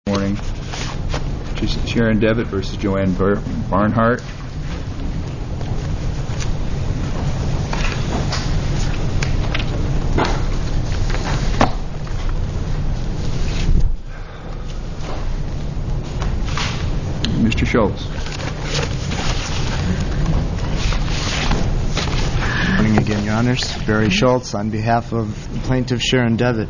Morning. Sharon Devitt versus Joanne Barnhart. Mr. Schultz. Good morning again, Your Honors. Barry Schultz on behalf of the plaintiff Sharon Devitt.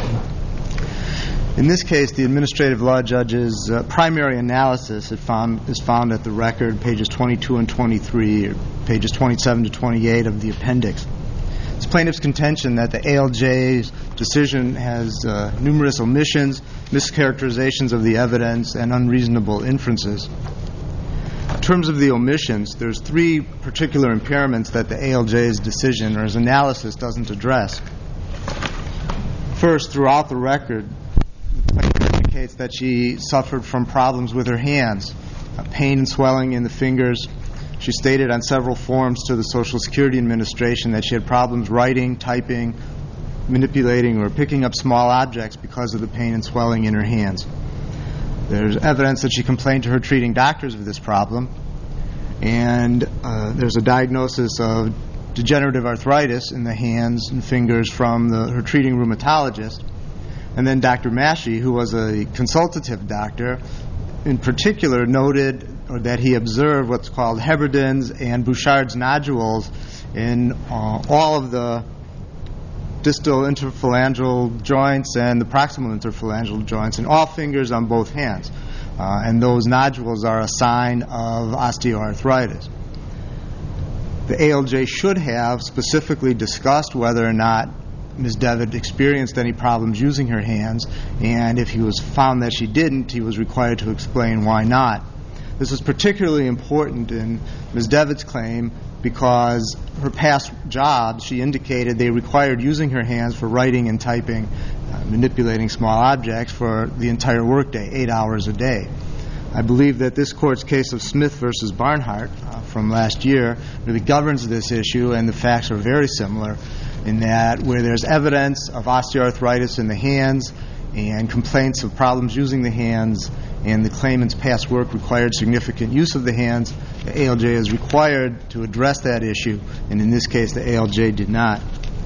In this case, the administrative law judge's primary analysis is found at the record, pages 22 and 23, or pages 27 to 28 of the appendix. It's plaintiff's contention that the ALJ's decision has numerous omissions, mischaracterizations of the evidence, and unreasonable inferences. In terms of the omissions, there's three particular impairments that the ALJ's decision or his analysis doesn't address. First, throughout the record, indicates that she suffered from problems with her hands, pain and swelling in the fingers. She stated on several forms to the Social Security Administration that she had problems writing, typing, manipulating, or picking up small objects because of the pain and swelling in her hands. There's evidence that she complained to her treating doctors of this problem, and there's a diagnosis of degenerative arthritis in the hands and fingers from her treating rheumatologist. And then Dr. Mashi, who was a consultative doctor, in particular noted that he observed what's called Heberden's and Bouchard's nodules in all of the distal interphalangeal joints and the proximal interphalangeal joints in all fingers on both hands. And those nodules are a sign of osteoarthritis. The ALJ should have specifically discussed whether or not Ms. Devitt experienced any problems using her hands, and if he was found that she didn't, he was required to explain why not. This is particularly important in Ms. Devitt's claim because her past jobs, she indicated they required using her hands for writing and typing, manipulating small objects for the entire workday, 8 hours a day. I believe that this Court's case of Smith versus Barnhart from last year really governs this issue, and the facts are very similar in that where there's evidence of osteoarthritis in the hands and complaints of problems using the hands and the claimant's past work required significant use of the hands, the ALJ is required to address that issue, and in this case the ALJ did not.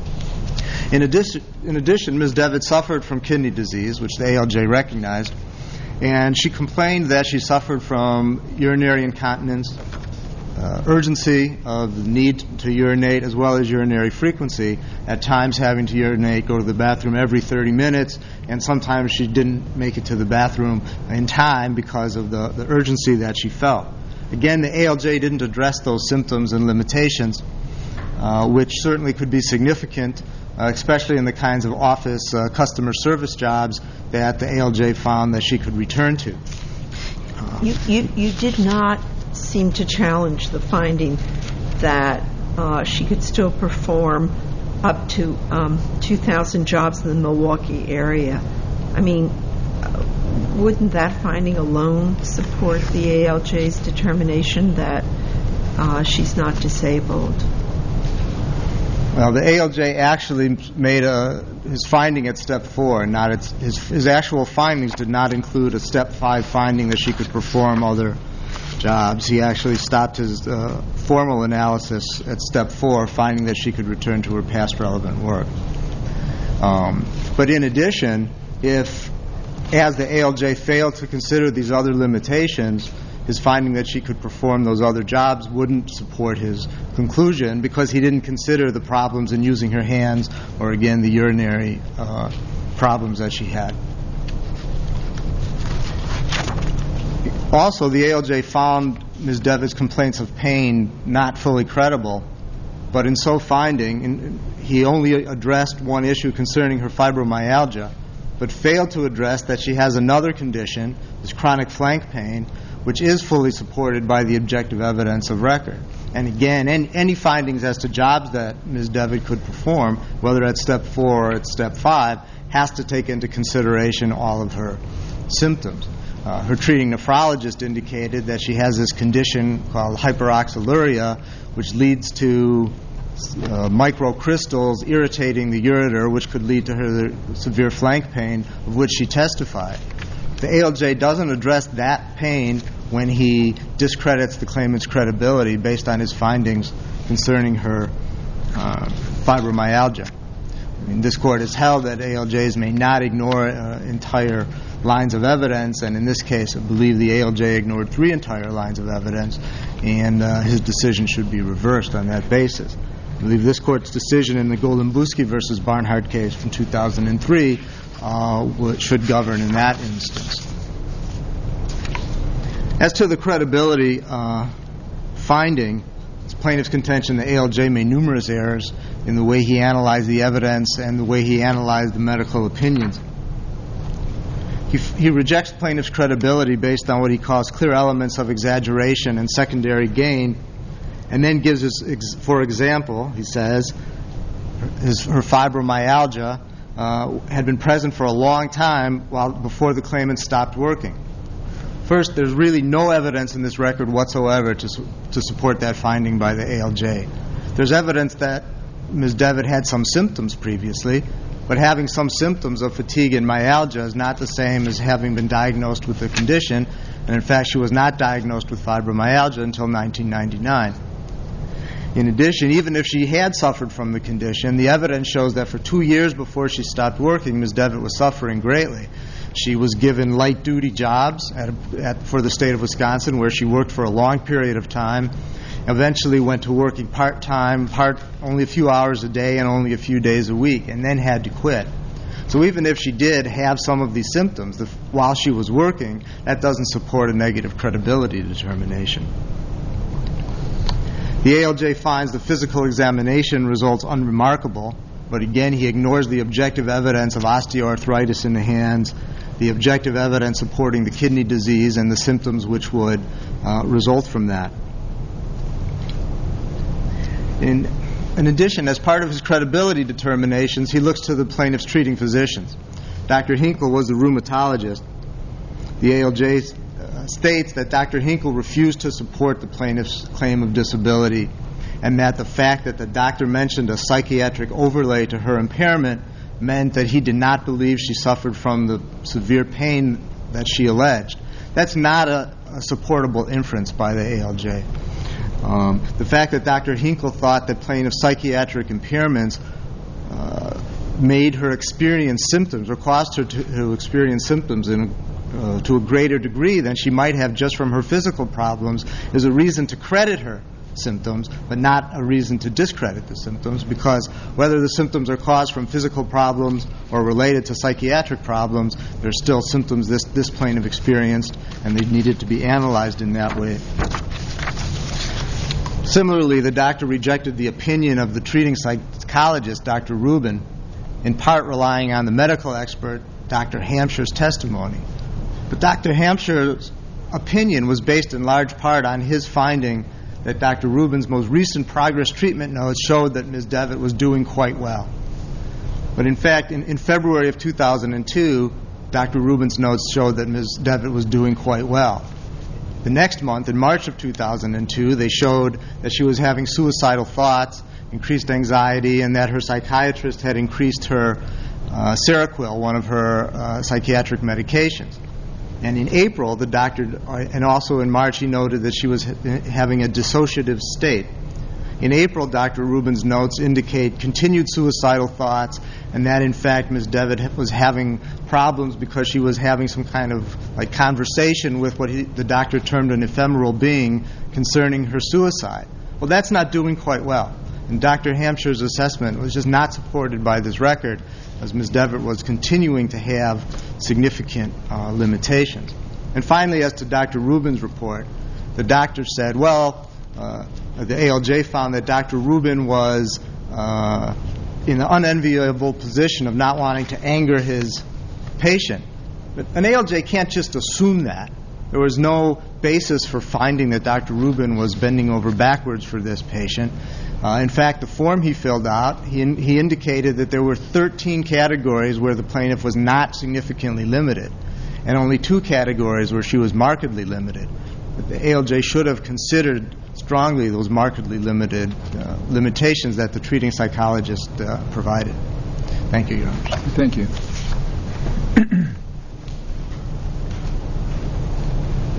In addition, Ms. Devitt suffered from kidney disease, which the ALJ recognized, and she complained that she suffered from urinary incontinence, urgency of the need to urinate, as well as urinary frequency, at times having to urinate, go to the bathroom every 30 minutes, and sometimes she didn't make it to the bathroom in time because of the urgency that she felt. Again, the ALJ didn't address those symptoms and limitations, which certainly could be significant, especially in the kinds of office customer service jobs that the ALJ found that she could return to. You did not seem to challenge the finding that she could still perform up to 2,000 jobs in the Milwaukee area. I mean, wouldn't that finding alone support the ALJ's determination that she's not disabled? Well, the ALJ actually made his finding at Step 4, not his actual findings did not include a Step 5 finding that she could perform other jobs. He actually stopped his formal analysis at Step 4, finding that she could return to her past relevant work. But in addition, as the ALJ failed to consider these other limitations, his finding that she could perform those other jobs wouldn't support his conclusion because he didn't consider the problems in using her hands or, again, the urinary problems that she had. Also, the ALJ found Ms. Devitt's complaints of pain not fully credible, but in so finding, he only addressed one issue concerning her fibromyalgia, but failed to address that she has another condition, this chronic flank pain, which is fully supported by the objective evidence of record. And again, any findings as to jobs that Ms. Devitt could perform, whether at Step 4 or at Step 5, has to take into consideration all of her symptoms. Her treating nephrologist indicated that she has this condition called hyperoxaluria, which leads to microcrystals irritating the ureter, which could lead to her severe flank pain, of which she testified. The ALJ doesn't address that pain when he discredits the claimant's credibility based on his findings concerning her fibromyalgia. I mean, this Court has held that ALJs may not ignore entire lines of evidence, and in this case, I believe the ALJ ignored 3 entire lines of evidence, and his decision should be reversed on that basis. I believe this Court's decision in the Golombuski versus Barnhart case from 2003 should govern in that instance. As to the credibility finding, it's plaintiff's contention that ALJ made numerous errors in the way he analyzed the evidence and the way he analyzed the medical opinions. He rejects plaintiff's credibility based on what he calls clear elements of exaggeration and secondary gain, and then gives us, for example, he says, her fibromyalgia had been present for a long time before the claimant stopped working. First, there's really no evidence in this record whatsoever to support that finding by the ALJ. There's evidence that Ms. Devitt had some symptoms previously, but having some symptoms of fatigue and myalgia is not the same as having been diagnosed with the condition, and in fact she was not diagnosed with fibromyalgia until 1999. In addition, even if she had suffered from the condition, the evidence shows that for 2 years before she stopped working, Ms. Devitt was suffering greatly. She was given light-duty jobs for the state of Wisconsin, where she worked for a long period of time, eventually went to working part-time, only a few hours a day and only a few days a week, and then had to quit. So even if she did have some of these symptoms while she was working, that doesn't support a negative credibility determination. The ALJ finds the physical examination results unremarkable, but again he ignores the objective evidence of osteoarthritis in the hands, the objective evidence supporting the kidney disease, and the symptoms which would result from that. In addition, as part of his credibility determinations, he looks to the plaintiff's treating physicians. Dr. Hinkle was the rheumatologist. The ALJ states that Dr. Hinkle refused to support the plaintiff's claim of disability, and that the fact that the doctor mentioned a psychiatric overlay to her impairment meant that he did not believe she suffered from the severe pain that she alleged. That's not a supportable inference by the ALJ. The fact that Dr. Hinkle thought that plaintiff's psychiatric impairments made her experience symptoms or caused her to experience symptoms to a greater degree than she might have just from her physical problems is a reason to credit her symptoms, but not a reason to discredit the symptoms, because whether the symptoms are caused from physical problems or related to psychiatric problems, they're still symptoms this plaintiff experienced, and they needed to be analyzed in that way. Similarly, the doctor rejected the opinion of the treating psychologist, Dr. Rubin, in part relying on the medical expert, Dr. Hampshire's testimony. But Dr. Hampshire's opinion was based in large part on his finding that Dr. Rubin's most recent progress treatment notes showed that Ms. Devitt was doing quite well. But in fact, in February of 2002, Dr. Rubin's notes showed that Ms. Devitt was doing quite well. The next month, in March of 2002, they showed that she was having suicidal thoughts, increased anxiety, and that her psychiatrist had increased her Seroquel, one of her psychiatric medications. And in April, the doctor, and also in March, he noted that she was having a dissociative state. In April, Dr. Rubin's notes indicate continued suicidal thoughts, and that in fact Ms. Devitt was having problems because she was having some kind of conversation with what the doctor termed an ephemeral being concerning her suicide. Well, that's not doing quite well. And Dr. Hampshire's assessment was just not supported by this record, as Ms. Devitt was continuing to have significant limitations. And finally, as to Dr. Rubin's report, the doctor said, the ALJ found that Dr. Rubin was in the unenviable position of not wanting to anger his patient. But an ALJ can't just assume that. There was no basis for finding that Dr. Rubin was bending over backwards for this patient. In fact, the form he filled out, he indicated that there were 13 categories where the plaintiff was not significantly limited, and only 2 categories where she was markedly limited. But the ALJ should have considered strongly those markedly limited limitations that the treating psychologist provided. Thank you, Your Honor. Thank you.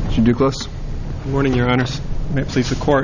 Mr. Duclos? Good morning, Your Honors. May it please the Court.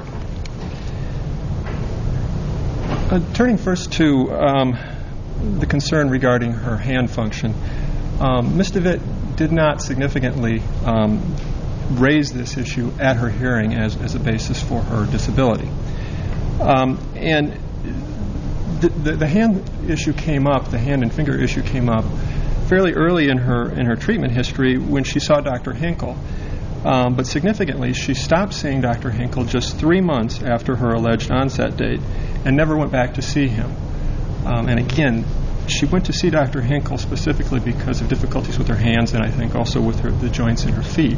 Turning first to the concern regarding her hand function, Ms. DeWitt did not significantly raise this issue at her hearing as a basis for her disability. And the hand issue came up, the hand and finger issue came up fairly early in her treatment history when she saw Dr. Hinkle. But significantly, she stopped seeing Dr. Hinkle just 3 months after her alleged onset date and never went back to see him. And again, she went to see Dr. Hinkle specifically because of difficulties with her hands and I think also with the joints in her feet.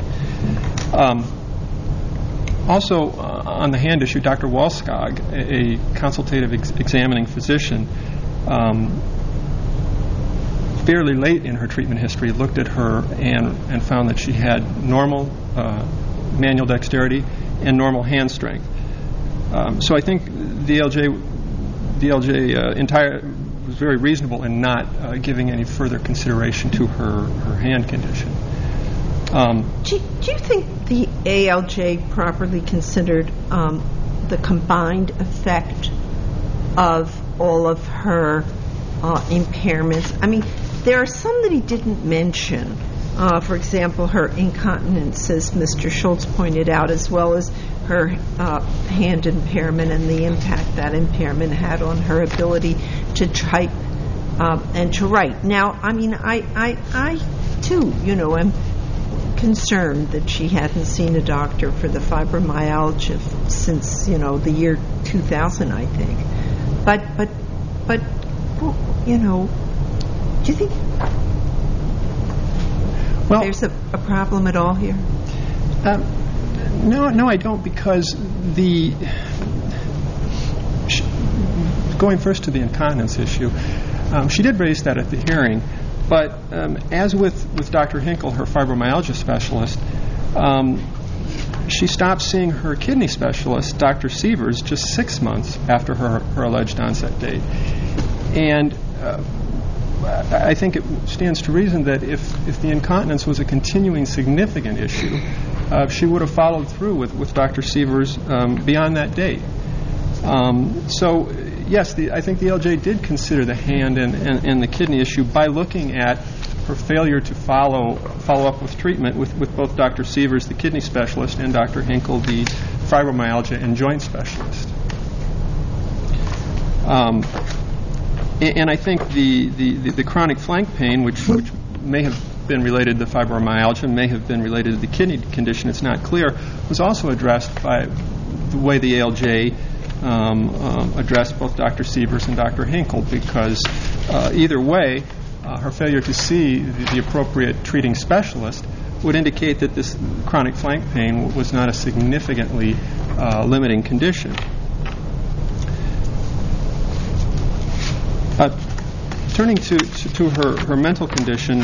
Also, on the hand issue, Dr. Walskog, a consultative examining physician, fairly late in her treatment history, looked at her and found that she had normal manual dexterity and normal hand strength. So I think the ALJ was very reasonable in not giving any further consideration to her hand condition. Do you think the ALJ properly considered the combined effect of all of her impairments? I mean, there are some that he didn't mention. For example, her incontinence, as Mr. Schultz pointed out, as well as her hand impairment and the impact that impairment had on her ability to type and to write. Now, I mean, I too, am concerned that she hadn't seen a doctor for the fibromyalgia since, the year 2000, I think. But do you think there's a problem at all here? No, I don't, because going first to the incontinence issue, she did raise that at the hearing, but as with Dr. Hinkle, her fibromyalgia specialist, she stopped seeing her kidney specialist, Dr. Sievers, just 6 months after her alleged onset date. And I think it stands to reason that if the incontinence was a continuing significant issue, she would have followed through with Dr. Sievers beyond that date. So, yes, I think the ALJ did consider the hand and the kidney issue by looking at her failure to follow up with treatment with both Dr. Sievers, the kidney specialist, and Dr. Hinkle, the fibromyalgia and joint specialist. And I think the chronic flank pain, which may have been related to fibromyalgia, may have been related to the kidney condition, it's not clear, was also addressed by the way the ALJ addressed both Dr. Sievers and Dr. Hinkle, because either way, her failure to see the appropriate treating specialist would indicate that this chronic flank pain was not a significantly limiting condition. Turning to her mental condition,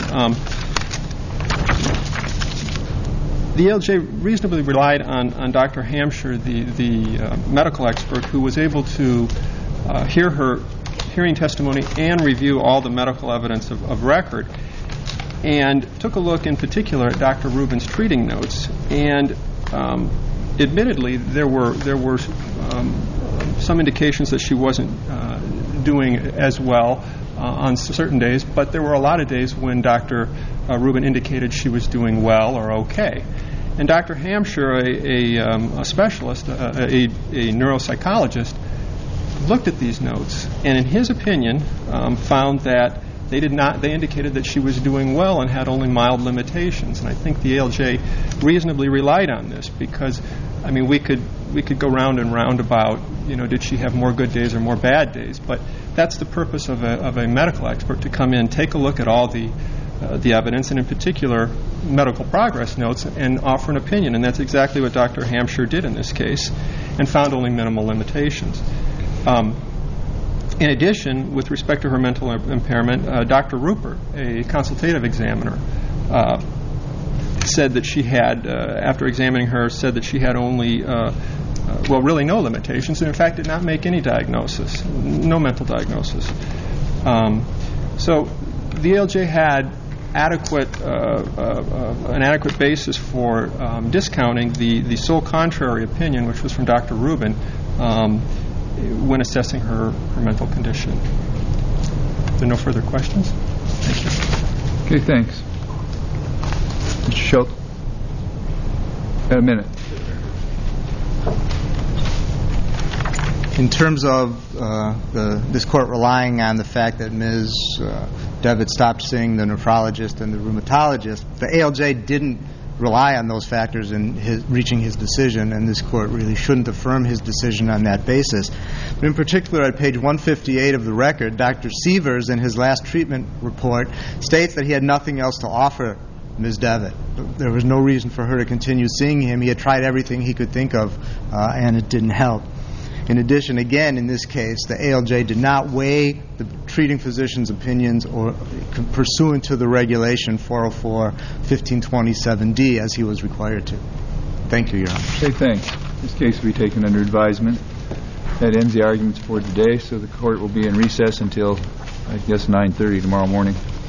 the ALJ reasonably relied on Dr. Hampshire, the medical expert, who was able to hear her hearing testimony and review all the medical evidence of record, and took a look in particular at Dr. Rubin's treating notes. And admittedly, there were some indications that she wasn't doing as well on certain days, but there were a lot of days when Dr. Rubin indicated she was doing well or okay. And Dr. Hampshire, a specialist, a neuropsychologist, looked at these notes and, in his opinion, found that they indicated that she was doing well and had only mild limitations. And I think the ALJ reasonably relied on this because, I mean, we could go round and round about, did she have more good days or more bad days? But that's the purpose of a medical expert, to come in, take a look at all the evidence, and in particular medical progress notes, and offer an opinion. And that's exactly what Dr. Hampshire did in this case, and found only minimal limitations. In addition, with respect to her mental impairment, Dr. Rupert, a consultative examiner, said that she had, after examining her, said that she had only, really no limitations, and in fact did not make any diagnosis, no mental diagnosis. So the ALJ had an adequate basis for discounting the sole contrary opinion, which was from Dr. Rubin, when assessing her mental condition. Are there no further questions? Thank you. Okay, thanks. Mr. Schultz? Got a minute. In terms of this court relying on the fact that Ms. Devitt stopped seeing the nephrologist and the rheumatologist, the ALJ didn't rely on those factors in reaching his decision, and this court really shouldn't affirm his decision on that basis. But in particular, at page 158 of the record, Dr. Sievers, in his last treatment report, states that he had nothing else to offer Ms. Devitt. There was no reason for her to continue seeing him. He had tried everything he could think of, and it didn't help. In addition, again, in this case, the ALJ did not weigh the treating physician's opinions or pursuant to the regulation 404-1527D as he was required to. Thank you, Your Honor. Okay, thanks. This case will be taken under advisement. That ends the arguments for today, so the court will be in recess until, I guess, 9:30 tomorrow morning.